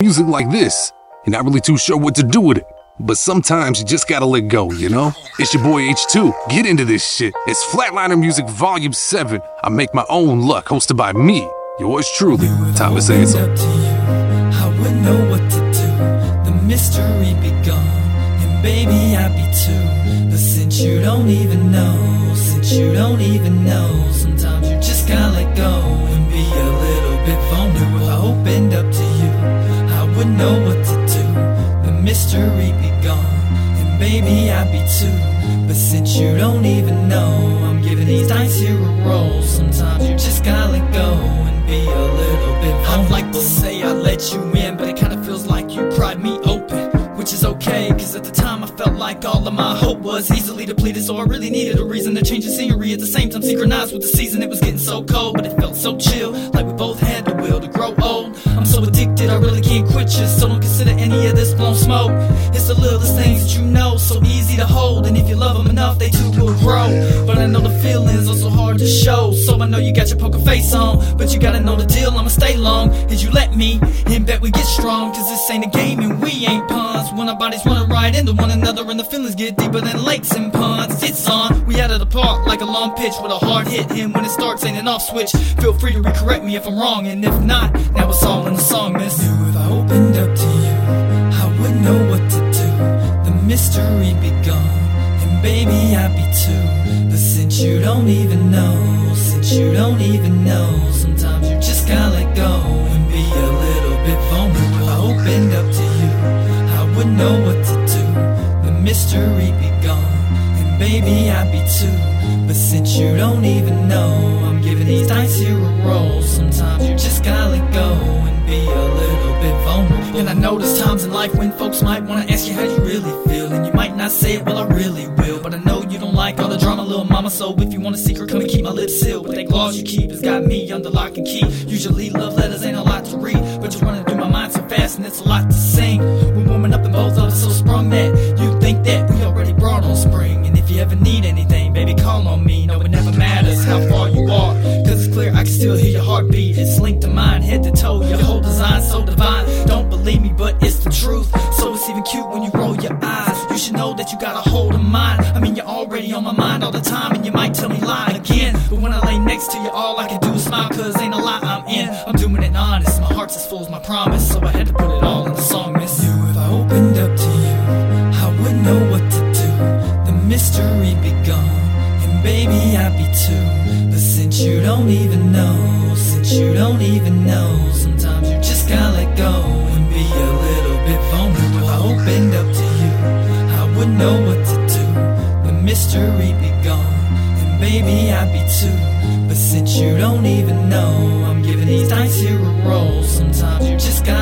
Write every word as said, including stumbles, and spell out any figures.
music like this. You're not really too sure what to do with it. But sometimes you just gotta let go, you know? It's your boy H two. Get into this shit. It's Flatliner Music Volume seven. I Make My Own Luck, hosted by me, yours truly, Thomas Ansel. I would know what to do. The mystery begun, and baby I'd be too. But since you don't even know, since you don't even know, sometimes you just gotta let go and be a little bit vulnerable. If I opened up to you, I would know what to do. The mystery begun, and baby I'd be too. But since you don't even know, I'm giving these dice here a roll. Sometimes you just gotta let go and be a little bit vulnerable. I'd like to say I let you in, but it kinda feels like you pried me open, which is okay, cause at the time I felt like all of my hope was easily depleted. So I really needed a reason to change the scenery, at the same time synchronized with the season. It was getting so cold, but it felt so chill, like we both had the will to grow old. I'm so addicted, I really can't quit you, so don't consider any of this blown smoke. It's the littlest things that you know, so easy to hold, and if you love them enough, they too will grow. But I know the feelings are so hard to show, so I know you got your poker face on, but you gotta know the deal, I'ma stay long as you let me, and bet we get strong, cause this ain't a game and we ain't pawns. When our bodies running right into one another and the feelings get deeper than lakes and ponds. It's on, we had it apart like a long pitch with a hard hit, and when it starts ain't an off switch. Feel free to recorrect me if I'm wrong, and if not, now it's all in the song, miss. If I opened up to you, I would know what to do. The mystery begun, and baby I'd be too. But since you don't even know, since you don't even know, sometimes you just gotta let go and be a little bit vulnerable. If I opened up to you, I would know what to do. The mystery begun, and baby I'd be too. But since you don't even know, I'm giving these dice here a roll. Sometimes you just gotta let go and be a little bit vulnerable. And I know there's times in life when folks might wanna ask you how you really feel, and you might not say it, well I really will. But I know you don't like all the drama, little mama, so if you want a secret, come and keep my lips sealed. But that clause you keep has got me under lock and key. Usually love letters ain't a lot to read, but you're running through my mind so fast and it's a lot to sing. We're warming up and both of us so sprung that you think that we already brought on spring. And if you ever need anything, baby, call on me. No, it never matters how far you are, cause it's clear I can still hear your heartbeat. It's linked to mine, head to toe, your whole design so divine. Don't believe me, but it's the truth, so it's even cute when you roll your eyes. You should know that you got a hold of mine. I mean, you're already on my mind all the time, and you might tell me lie again, but when I lay next to you, all I can do is smile, cause ain't a lie I'm in. I'm doing it honest, my heart's as full as my promise, so I had to put it all in the song, miss. You, if I opened up to you, I would know what to do. The mystery begun, and baby I'd be too. But since you don't even know, since you don't even know, sometimes you just gotta let go and be a little bit vulnerable. If I opened up to you, I would know what to do. The mystery begun, and baby I'd be too. But since you don't even know, I'm giving these dice here a roll. Sometimes you just gotta